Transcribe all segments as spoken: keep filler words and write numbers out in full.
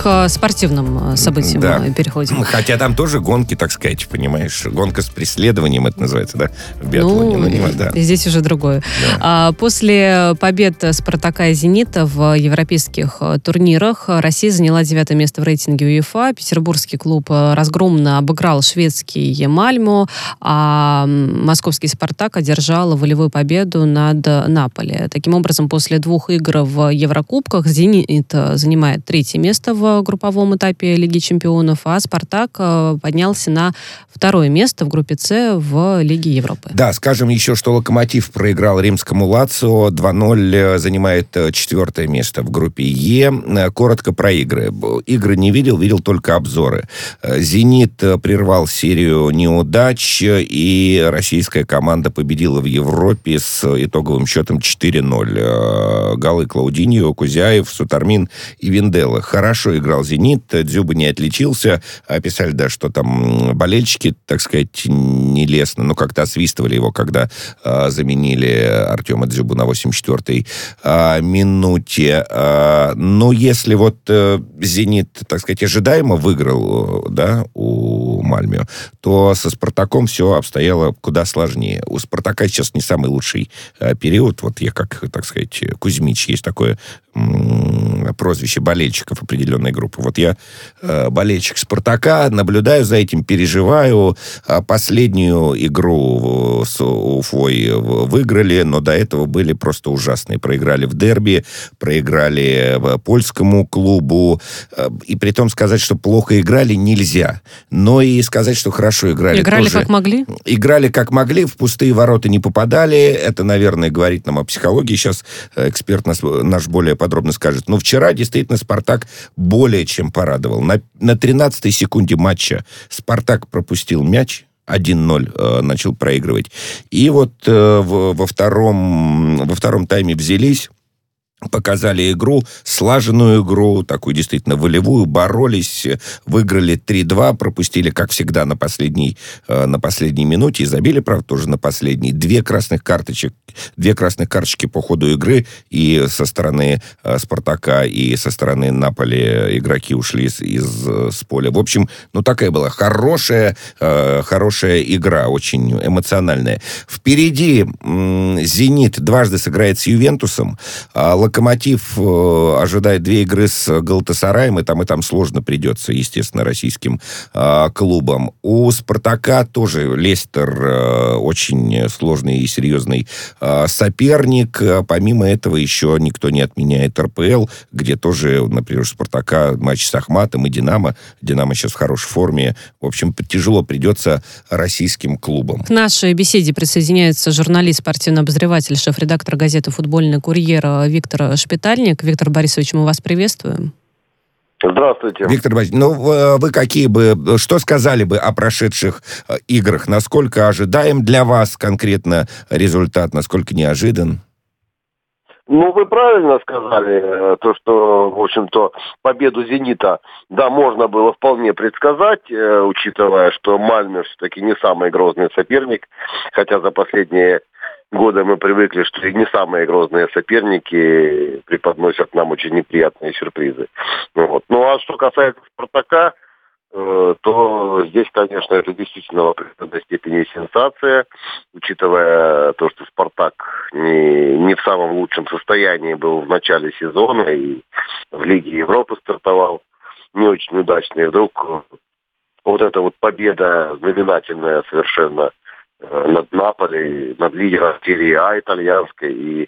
к спортивным событиям да. переходим. Хотя там тоже гонки, так сказать, понимаешь. Гонка с преследованием, это называется, да? В биатлоне. Ну, ну, да. здесь уже другое. Да. А, после побед «Спартака» и «Зенита» в европейских турнирах Россия заняла девятое место в рейтинге УЕФА. Петербургский клуб разгромно обыграл шведский «Мальмö», а московский «Спартак» одержал волевую победу над «Наполи». Таким образом, после двух игр в Еврокубках «Зенит» занимает третье место в групповом этапе Лиги чемпионов, а «Спартак» поднялся на второе место в группе «С» в Лиге Европы. Да, скажем еще, что «Локомотив» проиграл римскому «Лацио», два ноль, занимает четвертое место в группе Е. Коротко про игры. Игры не видел, видел только обзоры. «Зенит» прервал серию неудач, и российская команда победила в Европе с итоговым счетом четыре ноль. Голы Клаудиньо, Кузяев, Сутармин и Винделла. Хорошо играл «Зенит», Дзюба не отличился. Писали, да, что там болельщики, так сказать, нелестно, но как-то освистывали его, когда э, заменили Артема Дзюбу на восемьдесят четвёртой э, минуте. Э, но если вот э, «Зенит», так сказать, ожидаемо выиграл, да, у «Мальмö», то со «Спартаком» все обстояло куда сложнее. У «Спартака» сейчас не самый лучший э, период. Вот я, как, так сказать, Кузьмич, есть такое м- прозвище болельщиков определенной группы. Вот я э, болельщик «Спартака», наблюдаю за этим, переживаю. Последнюю игру с Уфой выиграли, но до этого были просто ужасные. Проиграли в дерби, проиграли польскому клубу. И при том сказать, что плохо играли, нельзя. Но и сказать, что хорошо играли, Играли тоже. как могли? Играли как могли, в пустые ворота не попадали. Это, наверное, говорит нам о психологии. Сейчас эксперт нас, наш более подробно скажет. Но вчера действительно «Спартак» более чем порадовал. На, на тринадцатой секунде матча «Спартак» пропустил мяч, один ноль э, начал проигрывать. И вот э, в, во, втором, во втором тайме взялись, показали игру, слаженную игру, такую действительно волевую, боролись, выиграли три два, пропустили, как всегда, на последней, э, на последней минуте и забили, правда, тоже на последней. Две красных карточек, две красных карточки по ходу игры, и со стороны э, «Спартака», и со стороны «Наполи» игроки ушли из, из с поля. В общем, ну, такая была хорошая, э, хорошая игра, очень эмоциональная. Впереди м- «Зенит» дважды сыграет с «Ювентусом», а «Локомотив» э, ожидает две игры с «Галатасараем», и там, и там сложно придется, естественно, российским э, клубам. У «Спартака» тоже Лестер э, очень сложный и серьезный э, соперник. Помимо этого еще никто не отменяет эр пэ эл, где тоже, например, у «Спартака» матч с «Ахматом» и «Динамо». «Динамо» сейчас в хорошей форме. В общем, тяжело придется российским клубам. К нашей беседе присоединяется журналист, спортивный обозреватель, шеф-редактор газеты «Футбольный курьер» Виктор Шпитальник. Виктор Борисович, мы вас приветствуем. Здравствуйте. Виктор Борисович, ну вы какие бы, что сказали бы о прошедших играх? Насколько ожидаем для вас конкретно результат, насколько неожидан? Ну, вы правильно сказали, то, что, в общем-то, победу «Зенита», да, можно было вполне предсказать, учитывая, что «Мальмö» все-таки не самый грозный соперник, хотя за последние годы мы привыкли, что и не самые грозные соперники преподносят нам очень неприятные сюрпризы. Вот. Ну, а что касается «Спартака», то здесь, конечно, это действительно в определенной степени сенсация, учитывая то, что «Спартак» не, не в самом лучшем состоянии был в начале сезона и в Лиге Европы стартовал не очень удачно. И вдруг вот эта вот победа знаменательная совершенно над «Наполи», над лидером серии А итальянской. И,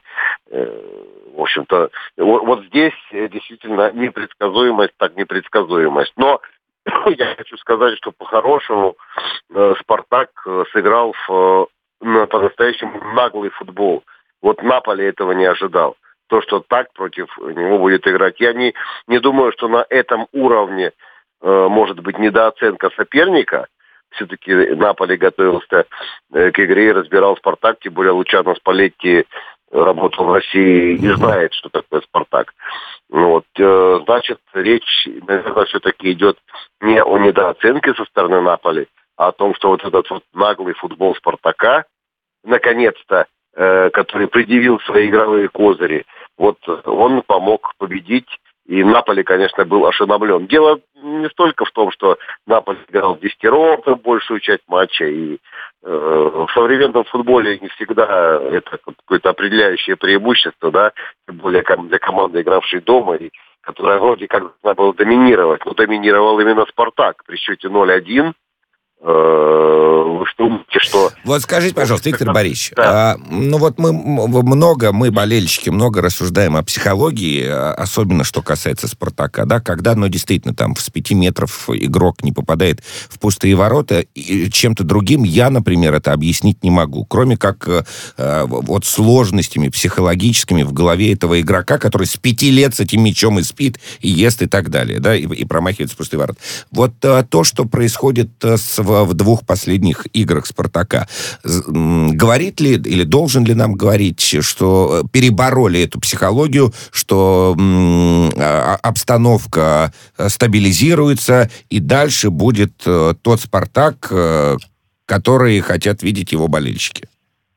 в общем-то, вот, вот здесь действительно непредсказуемость, так непредсказуемость. Но я хочу сказать, что по-хорошему «Спартак» сыграл в, в, по-настоящему наглый футбол. Вот «Наполи» этого не ожидал. То, что так против него будет играть. Я не, не думаю, что на этом уровне э, может быть недооценка соперника. Все-таки «Наполи» готовился э, к игре и разбирал «Спартак», тем более Лучано Спалетти работал в России и знает, что такое «Спартак». Вот, э, значит, речь, наверное, все-таки идет не о недооценке со стороны «Наполи», а о том, что вот этот вот наглый футбол «Спартака», наконец-то, э, который предъявил свои игровые козыри, вот он помог победить и И Наполи, конечно, был ошеломлен. Дело не столько в том, что Наполи играл в десятером большую часть матча, и э, в современном футболе не всегда это какое-то определяющее преимущество, да, тем более для команды, игравшей дома, и которая вроде как должна была доминировать. Но доминировал именно «Спартак» при счете ноль один. Вы что думаете, что... Вот скажите, пожалуйста, Виктор Борисович, да. а, ну вот мы много, мы, болельщики, много рассуждаем о психологии, особенно что касается «Спартака», да, когда, ну, действительно, там с пяти метров игрок не попадает в пустые ворота, и чем-то другим я, например, это объяснить не могу, кроме как а, вот сложностями психологическими в голове этого игрока, который с пяти лет с этим мячом и спит, и ест, и так далее, да, и, и промахивается в пустые ворота. Вот а, то, что происходит с в двух последних играх «Спартака». Говорит ли или должен ли нам говорить, что перебороли эту психологию, что обстановка стабилизируется, и дальше будет тот «Спартак», который хотят видеть его болельщики?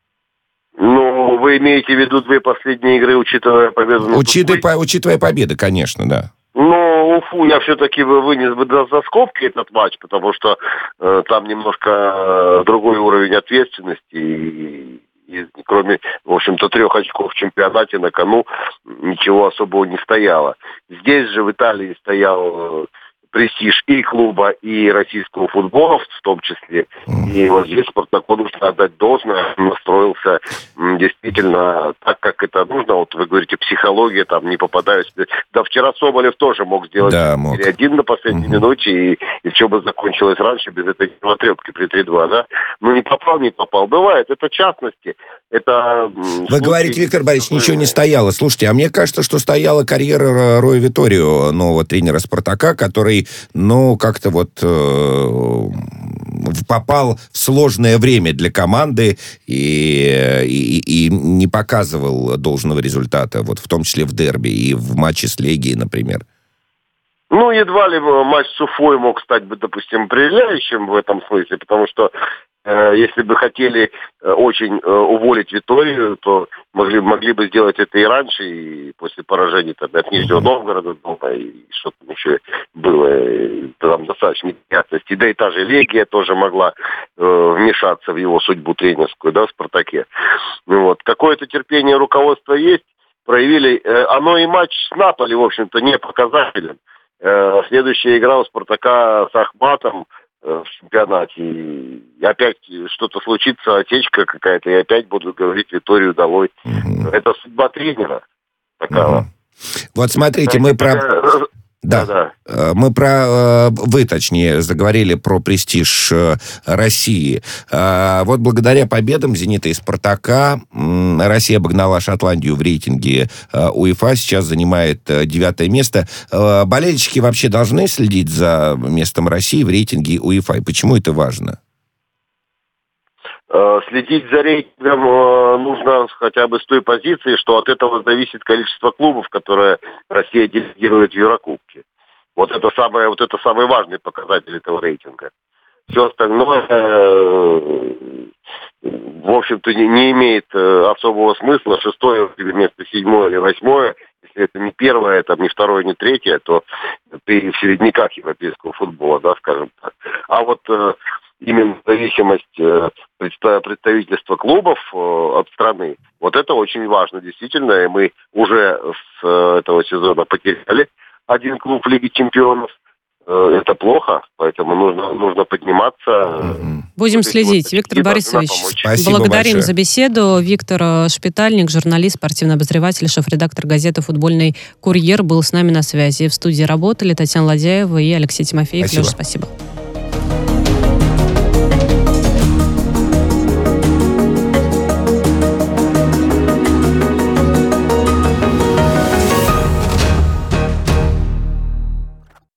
Ну, вы имеете в виду две последние игры, учитывая победу? Учитывая, по, учитывая победы, конечно, да. Ну, Уфу я все-таки вынес бы за скобки этот матч, потому что э, там немножко э, другой уровень ответственности. И, и кроме, в общем-то, трех очков в чемпионате на кону ничего особого не стояло. Здесь же в Италии стоял... Э, престиж и клуба, и российского футбола в том числе. И вот здесь Спартаку нужно отдать должное. Настроился действительно так, как это нужно. Вот вы говорите, психология, там, не попадаюсь. Да, вчера Соболев тоже мог сделать да, мог. один на последней угу. минуте, и, и все бы закончилось раньше без этой трепки при три-два, да? Ну, не попал, не попал. Бывает, это частности. Это... Вы случай... говорите, Виктор Борисович, ничего не стояло. Слушайте, а мне кажется, что стояла карьера Роя Виторио, нового тренера «Спартака», который, ну, как-то вот э, попал в сложное время для команды и, и, и не показывал должного результата, вот в том числе в дерби и в матче с Легией, например. Ну, едва ли матч с Уфой мог стать бы, допустим, определяющим в этом смысле, потому что э, если бы хотели э, очень э, уволить Виторию, то могли, могли бы сделать это и раньше, и после поражения там, от Нижнего Новгорода дома, и что там еще было, и, там достаточно неприятностей. Да и та же Легия тоже могла э, вмешаться в его судьбу тренерскую, да, в «Спартаке». Ну, вот. Какое-то терпение руководства есть, проявили. Э, оно и матч с Наполи, в общем-то, не показателен. Следующая игра у «Спартака» с Ахматом в чемпионате. И опять что-то случится, отечка какая-то, и опять будут говорить Виторию долой. Угу. Это судьба тренера такая. Угу. Вот смотрите, мы про... Да, да, да. Мы про, вы, точнее, заговорили про престиж России. Вот благодаря победам «Зенита» и «Спартака» Россия обогнала Шотландию в рейтинге УЕФА, сейчас занимает девятое место. Болельщики вообще должны следить за местом России в рейтинге УЕФА. И почему это важно? Следить за рейтингом нужно хотя бы с той позиции, что от этого зависит количество клубов, которые Россия делегирует в Еврокубке. Вот это самое, вот это самый важный показатель этого рейтинга. Все остальное, в общем-то, не имеет особого смысла. Шестое вместо седьмое или восьмое, если это не первое, там, не второе, не третье, то ты в середняках европейского футбола, да, скажем так. А вот именно зависимость представительства клубов от страны, вот это очень важно, действительно, и мы уже с этого сезона потеряли один клуб Лиги Чемпионов. Это плохо, поэтому нужно, нужно подниматься. Будем следить. Виктор Борисович, спасибо благодарим большое за беседу. Виктор Шпитальник, журналист, спортивный обозреватель, шеф-редактор газеты «Футбольный курьер», был с нами на связи. В студии работали Татьяна Ладяева и Алексей Тимофеев. Спасибо. Леша, спасибо.